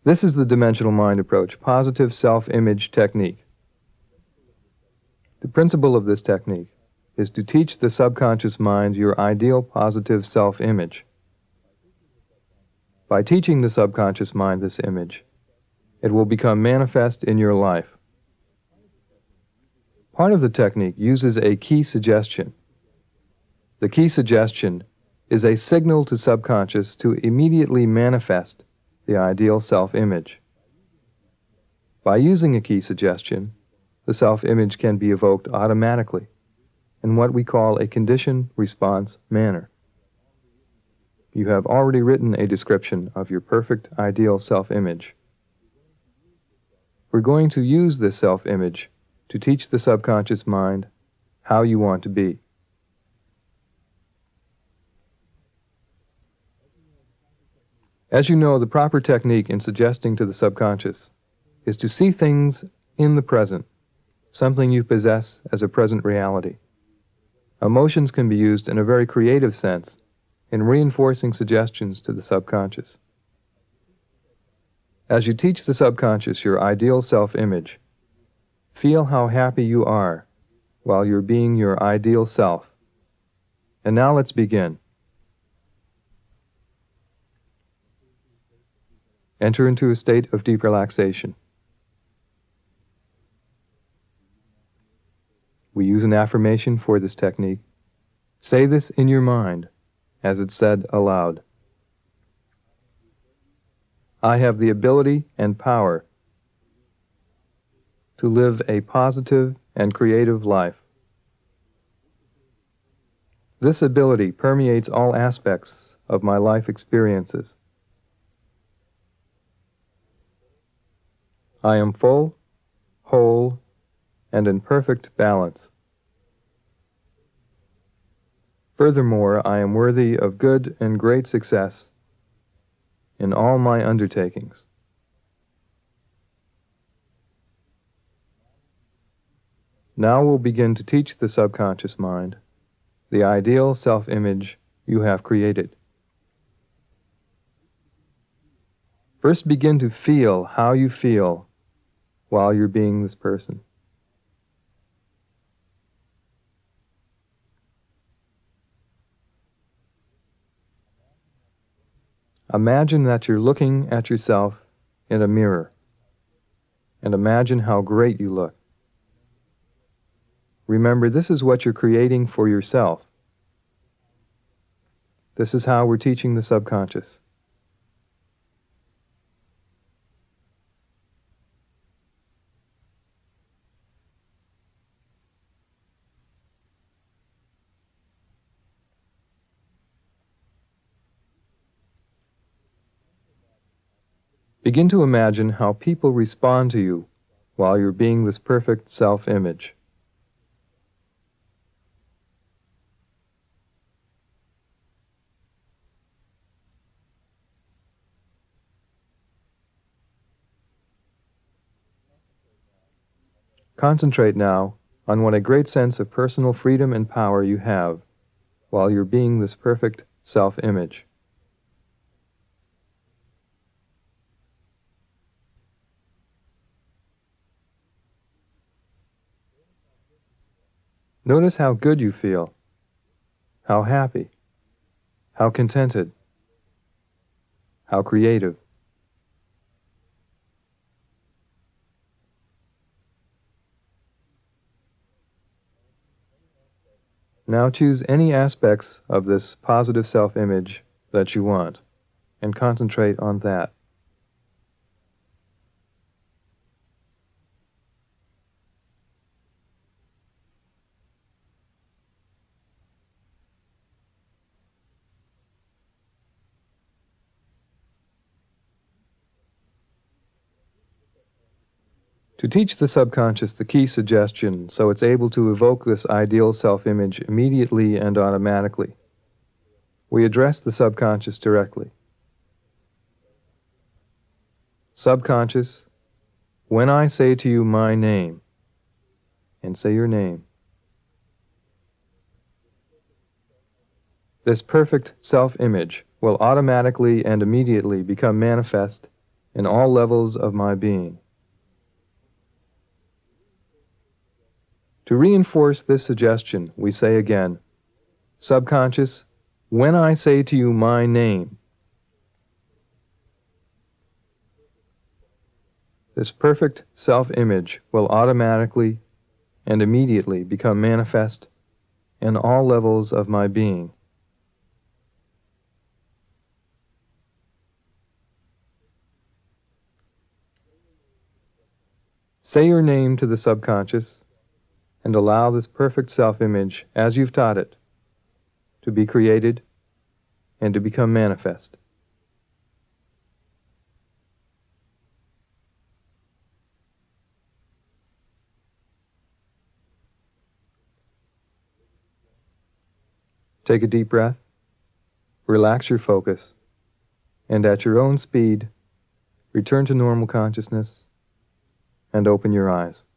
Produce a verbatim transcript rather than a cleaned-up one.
This is the dimensional mind approach, positive self-image technique. The principle of this technique is to teach the subconscious mind your ideal positive self-image. By teaching the subconscious mind this image, it will become manifest in your life. Part of the technique uses a key suggestion. The key suggestion is a signal to subconscious to immediately manifest the ideal self-image. By using a key suggestion, the self-image can be evoked automatically in what we call a condition-response manner. You have already written a description of your perfect ideal self-image. We're going to use this self-image to teach the subconscious mind how you want to be. As you know, the proper technique in suggesting to the subconscious is to see things in the present, something you possess as a present reality. Emotions can be used in a very creative sense in reinforcing suggestions to the subconscious. As you teach the subconscious your ideal self-image, feel how happy you are while you're being your ideal self. And now let's begin. Enter into a state of deep relaxation. We use an affirmation for this technique. Say this in your mind as it's said aloud. I have the ability and power to live a positive and creative life. This ability permeates all aspects of my life experiences. I am full, whole, and in perfect balance. Furthermore, I am worthy of good and great success in all my undertakings. Now we'll begin to teach the subconscious mind the ideal self-image you have created. First, begin to feel how you feel while you're being this person. Imagine that you're looking at yourself in a mirror, and imagine how great you look. Remember, this is what you're creating for yourself. This is how we're teaching the subconscious. Begin to imagine how people respond to you while you're being this perfect self-image. Concentrate now on what a great sense of personal freedom and power you have while you're being this perfect self-image. Notice how good you feel, how happy, how contented, how creative. Now choose any aspects of this positive self-image that you want and concentrate on that. To teach the subconscious the key suggestion so it's able to evoke this ideal self-image immediately and automatically, we address the subconscious directly. Subconscious, when I say to you my name, and say your name, this perfect self-image will automatically and immediately become manifest in all levels of my being. To reinforce this suggestion, we say again, subconscious, when I say to you my name, this perfect self-image will automatically and immediately become manifest in all levels of my being. Say your name to the subconscious and allow this perfect self-image, as you've taught it, to be created and to become manifest. Take a deep breath, relax your focus, and at your own speed, return to normal consciousness and open your eyes.